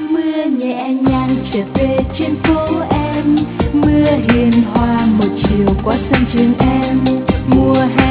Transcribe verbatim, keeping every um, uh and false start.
Mưa nhẹ nhàng trượt về trên phố em, mưa hiền hòa một chiều qua sân trường em. Mùa hè